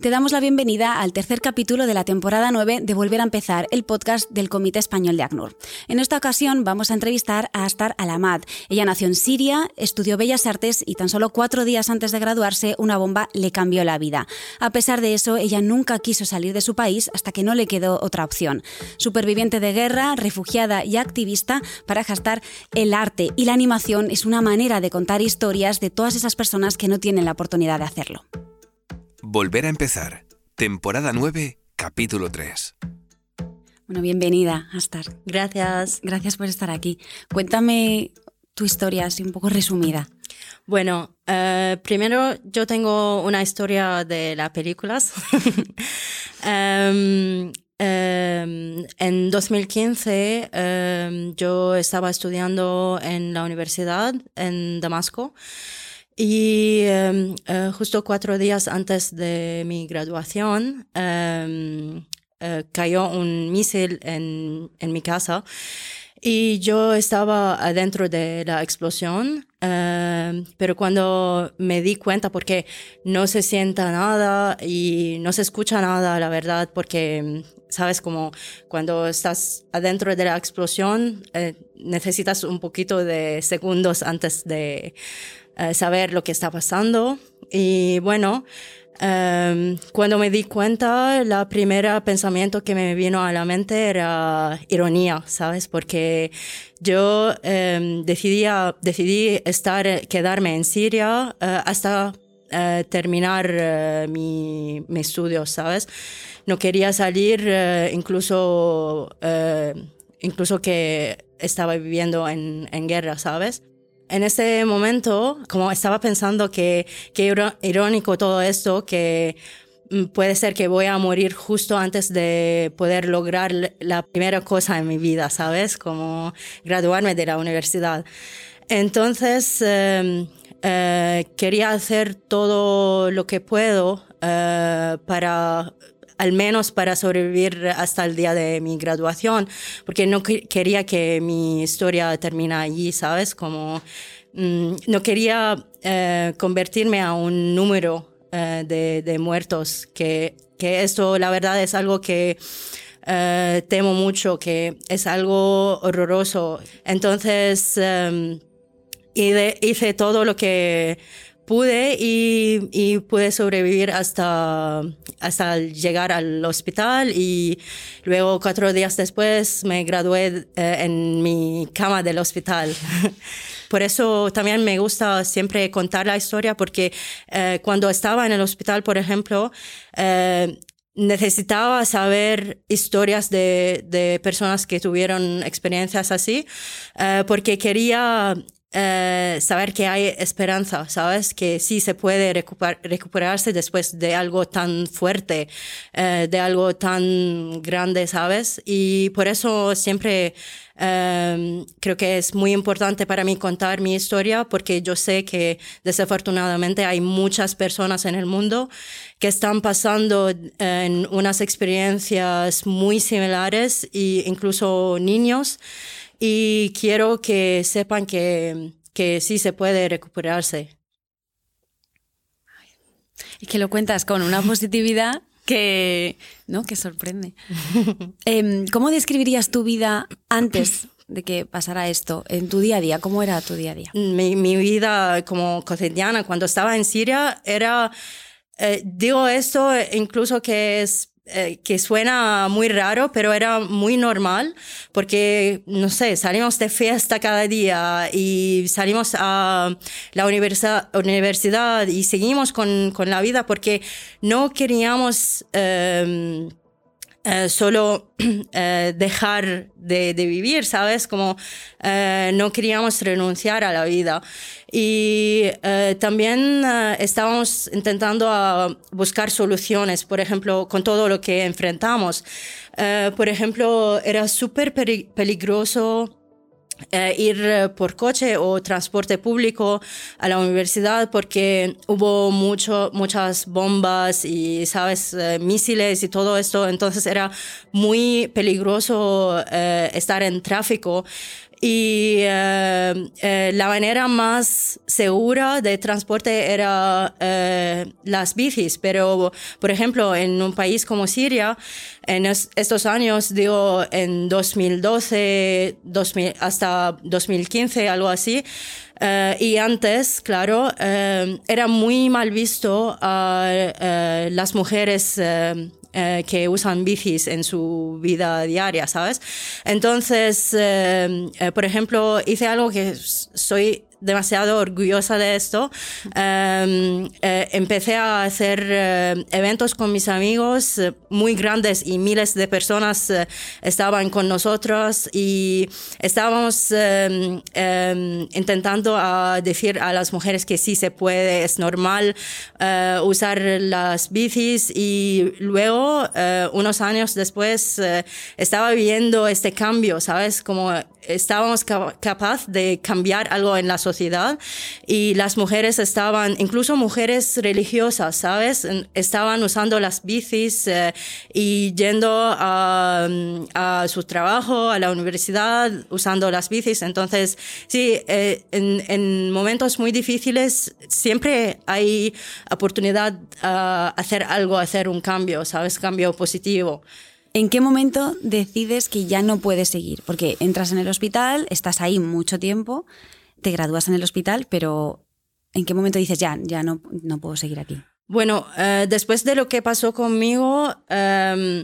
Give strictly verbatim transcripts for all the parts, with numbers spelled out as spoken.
Te damos la bienvenida al tercer capítulo de la temporada nueve de Volver a Empezar, el podcast del Comité Español de ACNUR. En esta ocasión vamos a entrevistar a Astar Alamad. Ella nació en Siria, estudió Bellas Artes y tan solo cuatro días antes de graduarse una bomba le cambió la vida. A pesar de eso, ella nunca quiso salir de su país hasta que no le quedó otra opción. Superviviente de guerra, refugiada y activista, para Astar el arte y la animación es una manera de contar historias de todas esas personas que no tienen la oportunidad de hacerlo. Volver a empezar. Temporada nueve, capítulo tres. Bueno, bienvenida, Astar. Gracias. Gracias por estar aquí. Cuéntame tu historia, así un poco resumida. Bueno, uh, primero yo tengo una historia de las películas. um, um, en dos mil quince um, yo estaba estudiando en la universidad en Damasco. Y um, uh, justo cuatro días antes de mi graduación um, uh, cayó un misil en, en mi casa y yo estaba adentro de la explosión, uh, pero cuando me di cuenta, porque no se sienta nada y no se escucha nada, la verdad, porque sabes, como cuando estás adentro de la explosión eh, necesitas un poquito de segundos antes de Uh, saber lo que está pasando. Y bueno, um, cuando me di cuenta, el primer pensamiento que me vino a la mente era ironía, ¿sabes? Porque yo um, decidí, decidí estar, quedarme en Siria uh, hasta uh, terminar uh, mi, mi estudio, ¿sabes? No quería salir, uh, incluso, uh, incluso que estaba viviendo en, en guerra, ¿sabes? En ese momento, como estaba pensando que, que irónico todo esto, que puede ser que voy a morir justo antes de poder lograr la primera cosa en mi vida, ¿sabes? Como graduarme de la universidad. Entonces, eh, eh, quería hacer todo lo que puedo eh, para... al menos para sobrevivir hasta el día de mi graduación, porque no que- quería que mi historia termine allí, ¿sabes? Como mmm, no quería eh, convertirme a un número eh, de, de muertos, que, que esto la verdad es algo que eh, temo mucho, que es algo horroroso. Entonces eh, hice, hice todo lo que pude y, y pude sobrevivir hasta, hasta llegar al hospital, y luego cuatro días después me gradué eh, en mi cama del hospital. Por eso también me gusta siempre contar la historia, porque eh, cuando estaba en el hospital, por ejemplo, eh, necesitaba saber historias de, de personas que tuvieron experiencias así, eh, porque quería Eh, saber que hay esperanza, ¿sabes? Que sí se puede recuper- recuperarse después de algo tan fuerte, eh, de algo tan grande, ¿sabes? Y por eso siempre eh, creo que es muy importante para mí contar mi historia, porque yo sé que desafortunadamente hay muchas personas en el mundo que están pasando en unas experiencias muy similares, e incluso niños. Y quiero que sepan que, que sí se puede recuperarse. Y que lo cuentas con una positividad que, ¿no? que sorprende. eh, ¿Cómo describirías tu vida antes de que pasara esto, en tu día a día? ¿Cómo era tu día a día? Mi, mi vida como cotidiana cuando estaba en Siria era, eh, digo esto incluso que es Eh, que suena muy raro, pero era muy normal, porque, no sé, salimos de fiesta cada día y salimos a la universidad, universidad y seguimos con, con la vida, porque no queríamos eh, eh, solo eh, dejar de, de vivir, ¿sabes? Como eh, no queríamos renunciar a la vida. Y eh, también eh, estábamos intentando uh, buscar soluciones, por ejemplo, con todo lo que enfrentamos. Eh, por ejemplo, era súper peri- peligroso Eh, ir por coche o transporte público a la universidad, porque hubo mucho, muchas bombas y, sabes, eh, misiles y todo esto. Entonces era muy peligroso eh, estar en tráfico. Y eh, eh, la manera más segura de transporte era eh, las bicis. Pero, por ejemplo, en un país como Siria, en es, estos años, digo, en dos mil doce dos mil, hasta dos mil quince, algo así, Uh, y antes, claro, uh, era muy mal visto a uh, uh, las mujeres uh, uh, que usan bicis en su vida diaria, ¿sabes? Entonces, uh, uh, por ejemplo, hice algo que soy demasiado orgullosa de esto. Um, eh, empecé a hacer eh, eventos con mis amigos eh, muy grandes y miles de personas eh, estaban con nosotros y estábamos eh, eh, intentando a decir a las mujeres que sí se puede, es normal eh, usar las bicis y luego, eh, unos años después, eh, estaba viendo este cambio, ¿sabes? Como estábamos ca- capaz de cambiar algo en la sociedad y las mujeres estaban, incluso mujeres religiosas, ¿sabes? Estaban usando las bicis eh, y yendo a, a su trabajo, a la universidad, usando las bicis. Entonces, sí, eh, en, en momentos muy difíciles siempre hay oportunidad a hacer algo, a hacer un cambio, ¿sabes? Cambio positivo. ¿En qué momento decides que ya no puedes seguir? Porque entras en el hospital, estás ahí mucho tiempo, te gradúas en el hospital, pero ¿en qué momento dices ya, ya no, no puedo seguir aquí? Bueno, uh, después de lo que pasó conmigo, um,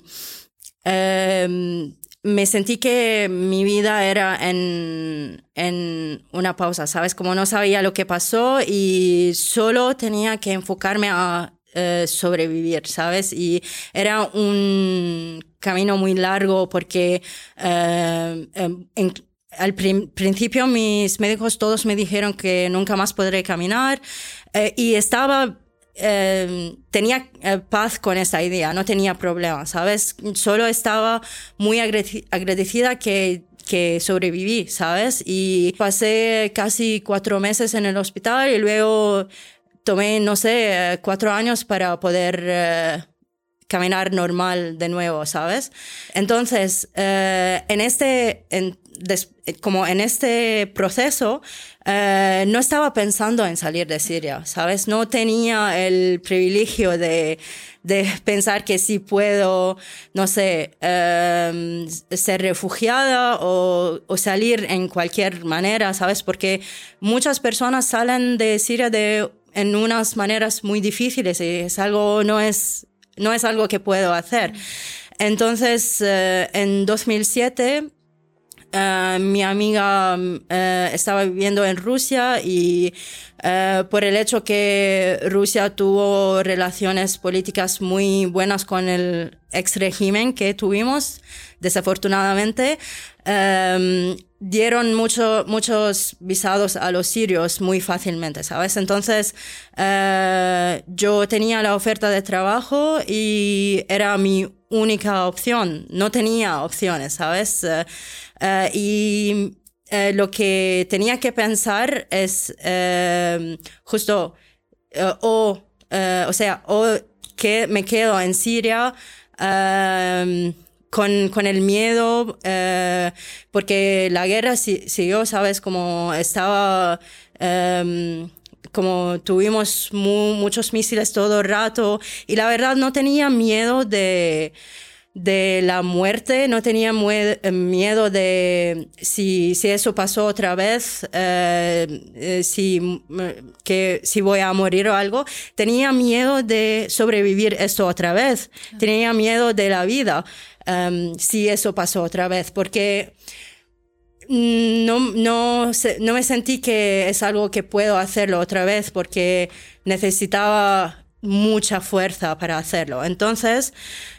um, me sentí que mi vida era en, en una pausa, ¿sabes? Como no sabía lo que pasó y solo tenía que enfocarme a Uh, sobrevivir, ¿sabes? Y era un camino muy largo porque uh, um, en, al prim- principio mis médicos todos me dijeron que nunca más podré caminar uh, y estaba uh, tenía uh, paz con esa idea, no tenía problema, ¿sabes? Solo estaba muy agrade- agradecida que que sobreviví, ¿sabes? Y pasé casi cuatro meses en el hospital y luego tomé, no sé, cuatro años para poder eh, caminar normal de nuevo, ¿sabes? Entonces, eh, en este, en, des, como en este proceso, eh, no estaba pensando en salir de Siria, ¿sabes? No tenía el privilegio de, de pensar que sí puedo, no sé, eh, ser refugiada o, o salir en cualquier manera, ¿sabes? Porque muchas personas salen de Siria de en unas maneras muy difíciles y es algo, no es, no es algo que puedo hacer. Entonces, uh, en dos mil siete, uh, mi amiga uh, estaba viviendo en Rusia y uh, por el hecho que Rusia tuvo relaciones políticas muy buenas con el ex régimen que tuvimos, desafortunadamente, um, dieron mucho, muchos visados a los sirios muy fácilmente, ¿sabes? Entonces, uh, yo tenía la oferta de trabajo y era mi única opción. No tenía opciones, ¿sabes? Uh, uh, y uh, lo que tenía que pensar es uh, justo, uh, o, uh, o sea, o que me quedo en Siria, uh, Con, con el miedo, eh, porque la guerra siguió, ¿sabes? Como estaba, eh, como tuvimos mu muchos misiles todo el rato y la verdad no tenía miedo de, de la muerte, no tenía miedo de si, si eso pasó otra vez, eh, eh, si, que, si voy a morir o algo. Tenía miedo de sobrevivir esto otra vez. Tenía miedo de la vida. Um, si eso pasó otra vez, porque no, no, no me sentí que es algo que puedo hacerlo otra vez, porque necesitaba mucha fuerza para hacerlo. Entonces,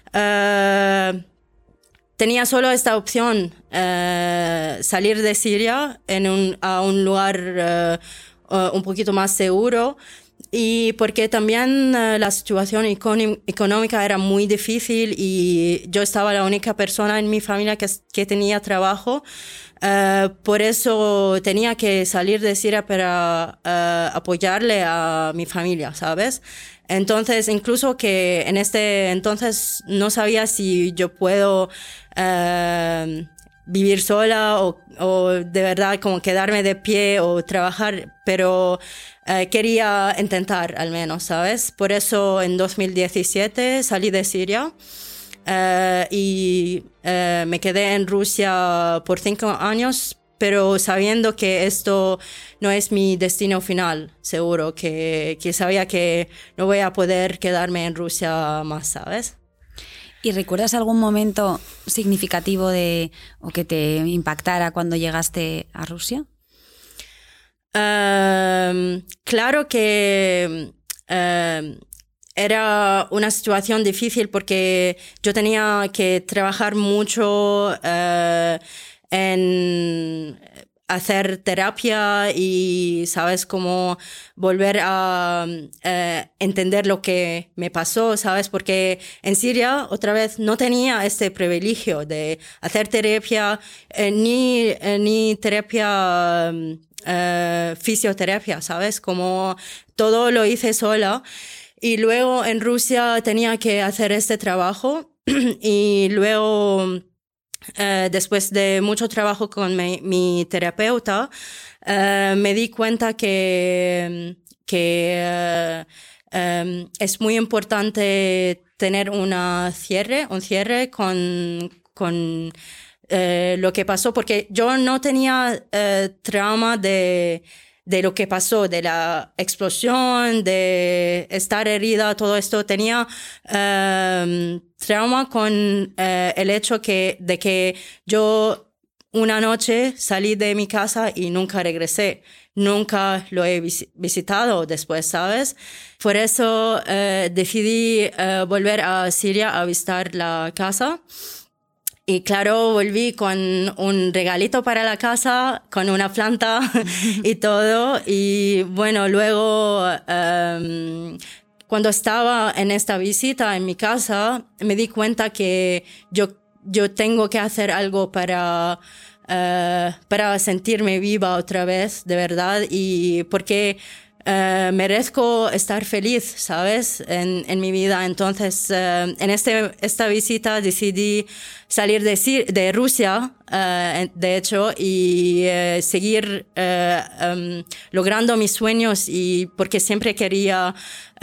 uh, tenía solo esta opción, uh, salir de Siria en un, a un lugar uh, uh, un poquito más seguro. Y porque también uh, la situación económica era muy difícil y yo estaba la única persona en mi familia que, que tenía trabajo. Uh, por eso tenía que salir de Siria para uh, apoyarle a mi familia, ¿sabes? Entonces, incluso que en este entonces no sabía si yo puedo uh, vivir sola o, o de verdad como quedarme de pie o trabajar, pero eh, quería intentar al menos, ¿sabes? Por eso en dos mil diecisiete salí de Siria eh, y eh, me quedé en Rusia por cinco años, pero sabiendo que esto no es mi destino final, seguro, que, que sabía que no voy a poder quedarme en Rusia más, ¿sabes? ¿Y recuerdas algún momento significativo de, o que te impactara cuando llegaste a Rusia? Um, claro que um, era una situación difícil porque yo tenía que trabajar mucho uh, en hacer terapia y, ¿sabes?, cómo volver a eh, entender lo que me pasó, ¿sabes? Porque en Siria, otra vez, no tenía este privilegio de hacer terapia, eh, ni, eh, ni terapia, eh, fisioterapia, ¿sabes? Como todo lo hice sola. Y luego en Rusia tenía que hacer este trabajo y luego... Uh, después de mucho trabajo con mi, mi terapeuta, uh, me di cuenta que, que uh, um, es muy importante tener una cierre, un cierre con, con uh, lo que pasó, porque yo no tenía uh, trauma de, de lo que pasó, de la explosión, de estar herida, todo esto. Tenía um, trauma con uh, el hecho que, de que yo una noche salí de mi casa y nunca regresé. Nunca lo he vis- visitado después, ¿sabes? Por eso uh, decidí uh, volver a Siria a visitar la casa. Y claro, volví con un regalito para la casa, con una planta y todo. Y bueno, luego, um, cuando estaba en esta visita en mi casa, me di cuenta que yo, yo tengo que hacer algo para, uh, para sentirme viva otra vez, de verdad. Y porque Uh, merezco estar feliz, ¿sabes? En, en mi vida. Entonces, uh, en este, esta visita decidí salir de, de Rusia, uh, de hecho, y uh, seguir uh, um, logrando mis sueños, y porque siempre quería uh,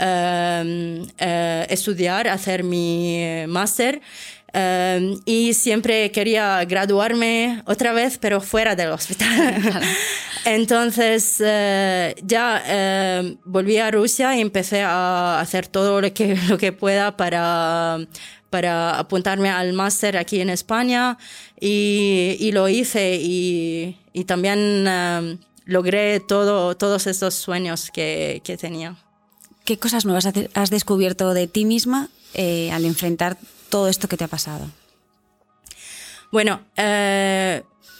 uh, estudiar, hacer mi máster. Um, y siempre quería graduarme otra vez, pero fuera del hospital. Claro. Entonces, uh, ya uh, volví a Rusia y empecé a hacer todo lo que, lo que pueda para, para apuntarme al máster aquí en España. Y, y lo hice, y, y también uh, logré todo, todos estos sueños que, que tenía. ¿Qué cosas nuevas has descubierto de ti misma eh, al enfrentar todo esto que te ha pasado? Bueno, eh,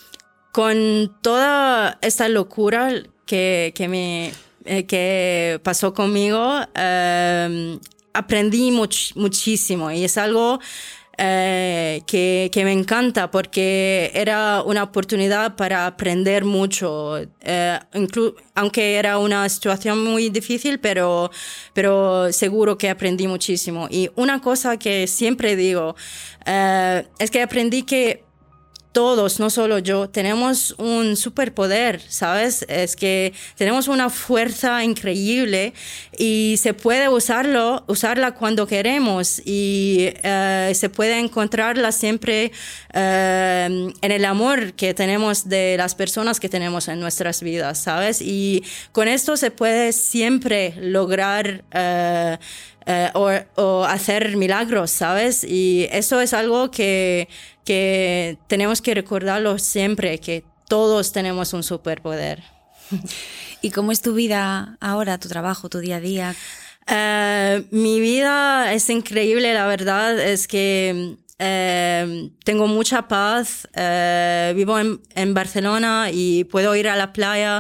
con toda esta locura que, que, me, eh, que pasó conmigo, eh, aprendí much, muchísimo, y es algo eh, que, que me encanta, porque era una oportunidad para aprender mucho, eh, inclu- aunque era una situación muy difícil, pero, pero seguro que aprendí muchísimo. Y una cosa que siempre digo eh, es que aprendí que todos, no solo yo, tenemos un superpoder, ¿sabes? Es que tenemos una fuerza increíble y se puede usarlo, usarla cuando queremos, y uh, se puede encontrarla siempre uh, en el amor que tenemos de las personas que tenemos en nuestras vidas, ¿sabes? Y con esto se puede siempre lograr uh, Uh, o, o hacer milagros, ¿sabes? Y eso es algo que, que tenemos que recordarlo siempre, que todos tenemos un superpoder. ¿Y cómo es tu vida ahora, tu trabajo, tu día a día? Uh, mi vida es increíble, la verdad es que Uh, tengo mucha paz, uh, vivo en, en Barcelona y puedo ir a la playa,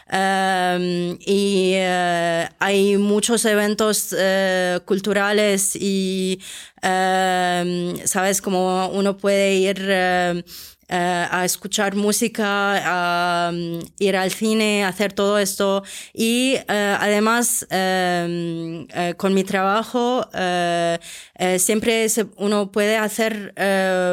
uh, y uh, hay muchos eventos uh, culturales y uh, sabes, como uno puede ir uh, Uh, a escuchar música, a um, ir al cine, a hacer todo esto. Y uh, además, uh, uh, con mi trabajo, uh, uh, siempre se, uno puede hacer uh,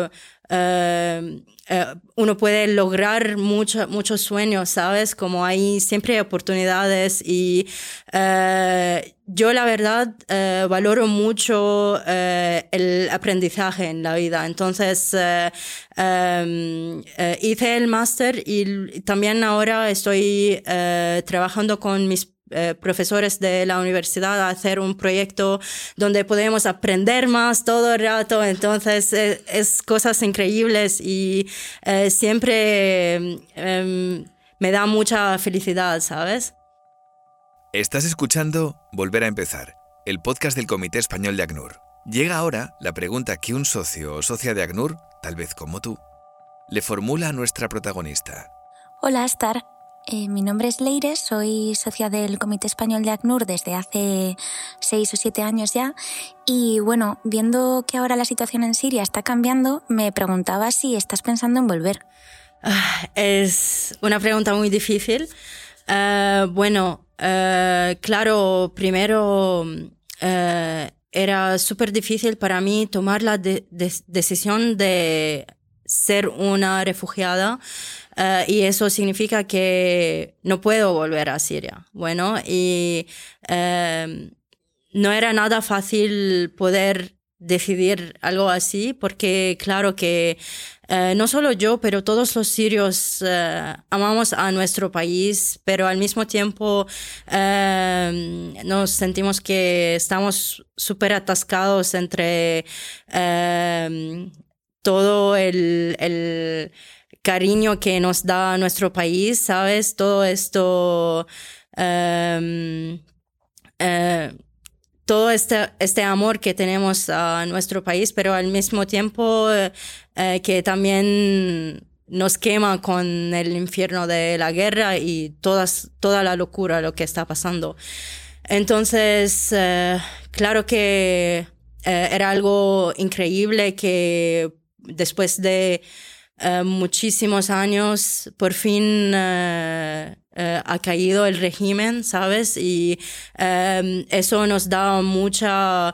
uh, Uh, uno puede lograr mucho, muchos sueños, ¿sabes? Como hay siempre oportunidades y uh, yo la verdad uh, valoro mucho uh, el aprendizaje en la vida. Entonces uh, um, uh, hice el máster y también ahora estoy uh, trabajando con mis Eh, profesores de la universidad a hacer un proyecto donde podemos aprender más todo el rato. Entonces eh, es cosas increíbles y eh, siempre eh, me da mucha felicidad, ¿sabes? Estás escuchando Volver a empezar, el podcast del Comité Español de ACNUR. Llega ahora la pregunta que un socio o socia de ACNUR, tal vez como tú, le formula a nuestra protagonista. Hola, Astar. Eh, mi nombre es Leire, soy socia del Comité Español de ACNUR desde hace seis o siete años ya. Y bueno, viendo que ahora la situación en Siria está cambiando, me preguntaba si estás pensando en volver. Uh, es una pregunta muy difícil. Uh, bueno, uh, claro, primero uh, era súper difícil para mí tomar la de- de- decisión de ser una refugiada. Uh, y eso significa que no puedo volver a Siria. Bueno, y uh, no era nada fácil poder decidir algo así, porque claro que uh, no solo yo, pero todos los sirios uh, amamos a nuestro país, pero al mismo tiempo uh, nos sentimos que estamos súper atascados entre uh, todo el... el cariño que nos da nuestro país, ¿sabes? Todo esto, um, uh, todo este, este amor que tenemos a nuestro país, pero al mismo tiempo uh, que también nos quema con el infierno de la guerra y todas, toda la locura, lo que está pasando. Entonces, uh, claro que uh, era algo increíble que después de Uh, muchísimos años, por fin uh, uh, ha caído el régimen, ¿sabes? Y um, eso nos da mucha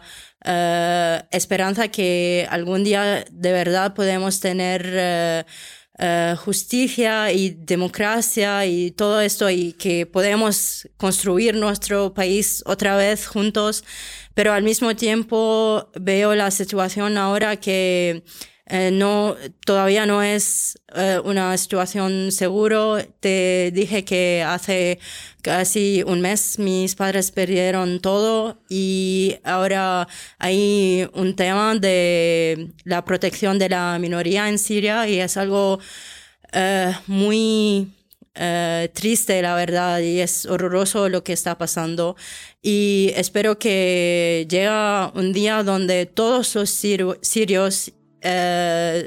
uh, esperanza que algún día de verdad podemos tener uh, uh, justicia y democracia y todo esto y que podemos construir nuestro país otra vez juntos. Pero al mismo tiempo veo la situación ahora que Eh, no, todavía no es eh, una situación segura. Te dije que hace casi un mes mis padres perdieron todo y ahora hay un tema de la protección de la minoría en Siria y es algo eh, muy eh, triste, la verdad, y es horroroso lo que está pasando. Y espero que llegue un día donde todos los sir- sirios Uh,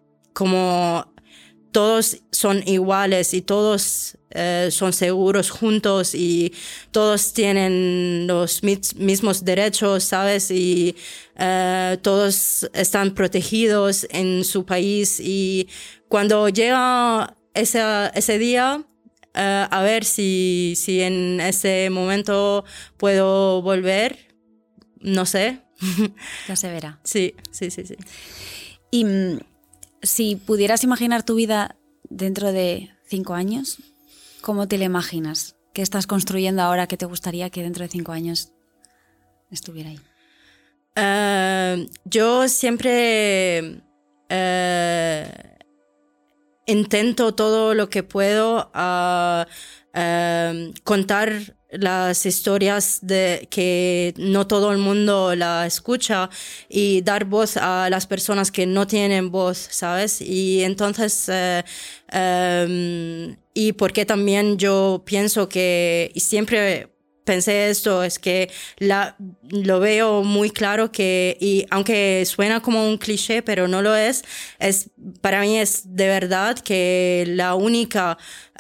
como todos son iguales y todos uh, son seguros juntos y todos tienen los mit- mismos derechos, ¿sabes? Y uh, todos están protegidos en su país y cuando llega ese, ese día, uh, a ver si, si en ese momento puedo volver, no sé. Ya se verá. Sí, sí, sí, sí. Y mm, si pudieras imaginar tu vida dentro de cinco años, ¿cómo te la imaginas? ¿Qué estás construyendo ahora que te gustaría que dentro de cinco años estuviera ahí? Uh, yo siempre uh, intento todo lo que puedo a uh, uh, contar las historias de que no todo el mundo la escucha y dar voz a las personas que no tienen voz, ¿sabes? Y entonces, uh, um, y porque también yo pienso que, y siempre pensé esto, es que la, lo veo muy claro que, y aunque suena como un cliché, pero no lo es, es para mí es de verdad que la única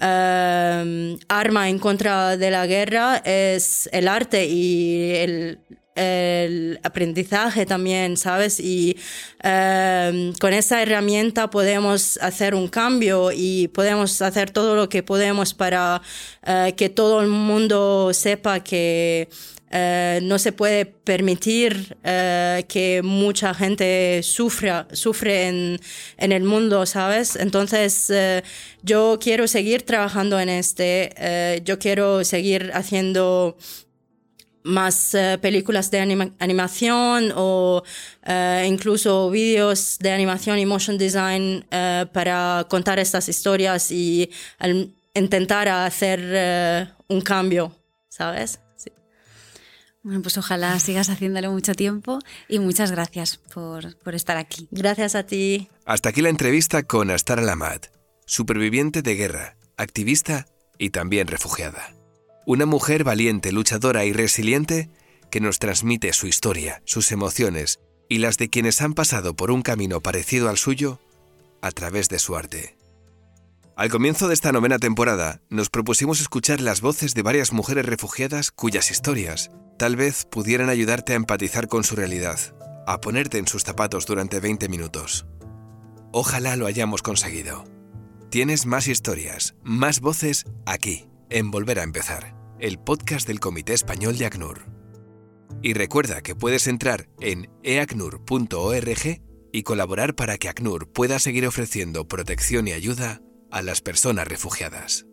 uh, arma en contra de la guerra es el arte y el, el aprendizaje también, ¿sabes? Y uh, con esa herramienta podemos hacer un cambio y podemos hacer todo lo que podemos para uh, que todo el mundo sepa que eh, no se puede permitir eh, que mucha gente sufra, sufre en, en el mundo, ¿sabes? Entonces, eh, yo quiero seguir trabajando en este, eh, yo quiero seguir haciendo más uh, películas de anima- animación o uh, incluso vídeos de animación y motion design uh, para contar estas historias y al, intentar hacer uh, un cambio, ¿sabes? Sí. Bueno, pues ojalá sigas haciéndolo mucho tiempo y muchas gracias por, por estar aquí. Gracias a ti. Hasta aquí la entrevista con Astar Al-Hamad, superviviente de guerra, activista y también refugiada. Una mujer valiente, luchadora y resiliente que nos transmite su historia, sus emociones y las de quienes han pasado por un camino parecido al suyo a través de su arte. Al comienzo de esta novena temporada, nos propusimos escuchar las voces de varias mujeres refugiadas cuyas historias tal vez pudieran ayudarte a empatizar con su realidad, a ponerte en sus zapatos durante veinte minutos. Ojalá lo hayamos conseguido. Tienes más historias, más voces aquí, en Volver a Empezar, el podcast del Comité Español de ACNUR. Y recuerda que puedes entrar en e acnur punto org y colaborar para que ACNUR pueda seguir ofreciendo protección y ayuda a las personas refugiadas.